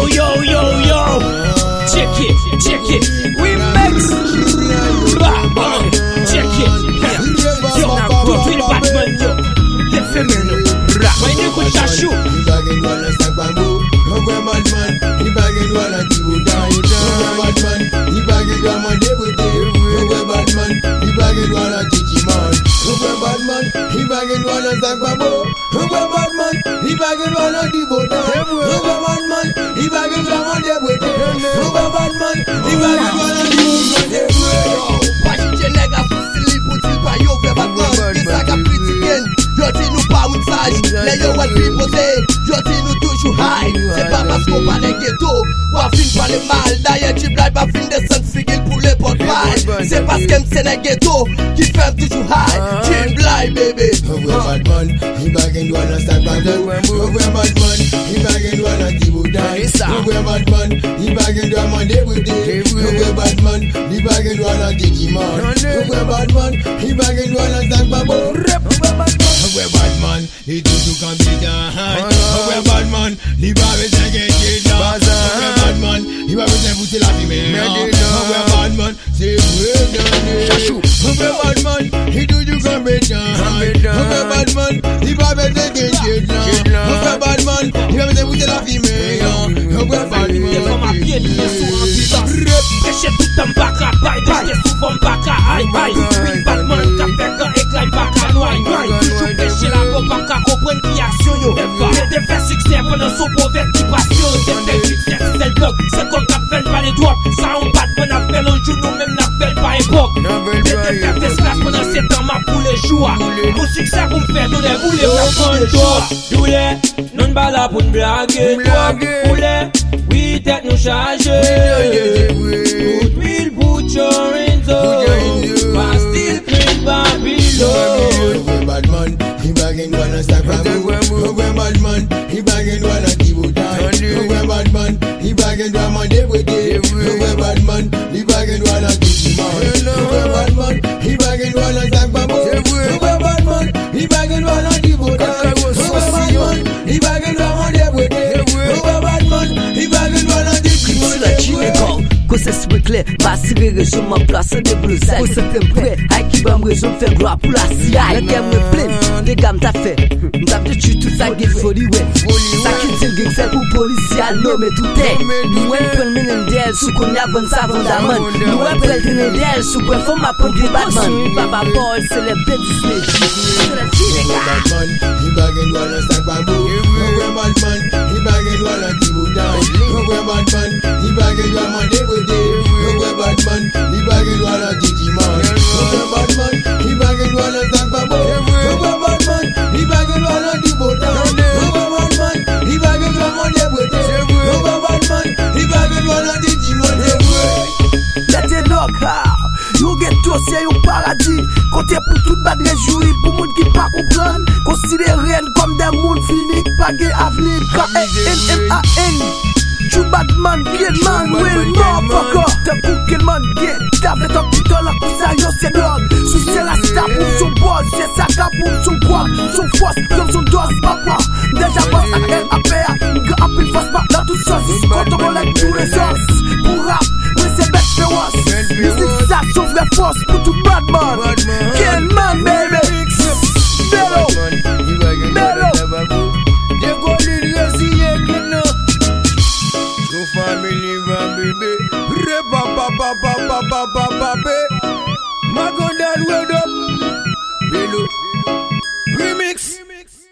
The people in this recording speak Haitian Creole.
Check it. We mix. Check it. Yo, now go to the Batman, yo. Les féminins. When you go to shoot. Mais yo wè pipote, yo ti nou toujou high. Se pa pasko pa le ghetto, wa fin pa le mal. D'ailleurs ti blay pa fin descend figil pou le pot fay. Se paske m'se ne ghetto, ki fem toujou high. Ti blay baby. Bad man, he bagging do an stack bad man. Bad man, he bagging do an tibu die. Bad man, he bagging do an every day. Bad man, he bagging do an Digimon. Bad man, he bagging do an stack bad man. Bad man, he do to come be down. Bad man, he va avec un gay down. Bad man, he va avec un bouteille la fumée. Bad man, c'est vrai. Chachou. Bad man, he do to come be down. Bad man, he va avec un gay down. Bad man, he va avec un bouteille la fumée. Bad man, Caché tout en baka, bye, caché souvent baka, aïe, aïe. Oui, Batman, qu'a fait quand éclaire baka, noy, noy. Toujours caché la go, baka, comprendre qui action, yo. Mais des faits succès pendant son pauvre qui passion. Des faits succès, c'est le bloc, c'est comme qu'a fait pas les doigts. Ça, on Batman a fait un jour, nous même n'a fait pas époque. Des faits d'espace pendant 7 ans, ma pour les joie. Mon succès pour me faire donner, vous les faire toi. Doulé, non pas là pour me blaguer. Doulé, oui, tête nous charger. Will put your hands up, but still clean Babylon. Bad man, he bagging one and stack bad man, he bagging one and tibu die. Bad man, he bagging one man every day. Bad man, he bagging one and Digimon. Bad man, he bagging one and stack bad man, he bagging one and tibu die. Bad man, he bagging one man every day. Bad man, he bagging one and Digimon. Kose swe kle, masire rejon man plase de blousay. Kose tem pre, ay ki bam rejon fè gloa pou la siyay. Lè mwen plen, de gam ta fè. Mdap te chu tout sa gen foli we. Sa ki til gen sel pou policial no me toutè. Mwen pren menen del sou kon yavan sa vandaman. Mwen pren tenen del sou kwen fò ma pon de Batman. Baba Paul se le bet Disney. Bad man, he bagging one and stack bad Bad man, he bagging one and tibu die. Bad man, he bagging one man every day. Bad man, he bagging one and Digimon. Bad man, he bagging one and stack bad Bad man, he bagging one and tibu die. Bad man, he bagging one man every day. Bad man, he bagging one and Digimon every day. Let it knock out. You get to say yon paradis. Côté pour tout bad réjoui, pour moun qui pas comprendre. Considéré comme des moun finis, pas de avenir. K-A-N-M-A-N. You bad man, get man, will motherfucker. T'as bouquet man, get. T'as fait un petit dollar pour ça, yo c'est dog. Sous c'est la star pour son boss, c'est sa cap pour son poids. Son force, comme son dos, papa. Déjà boss à L-A-P-A. M'ga appel face pas dans tout sauce. Quand on relève tous les sauces. Pour rap, oui c'est bête féroce. Musique ça, son vraie force pour tout bad man. Get man, baby. Bello. Bello. They go lead you see again now. True family van baby. Repa pa pa pa pa pa pa pa pa. Magondan word up. Bello.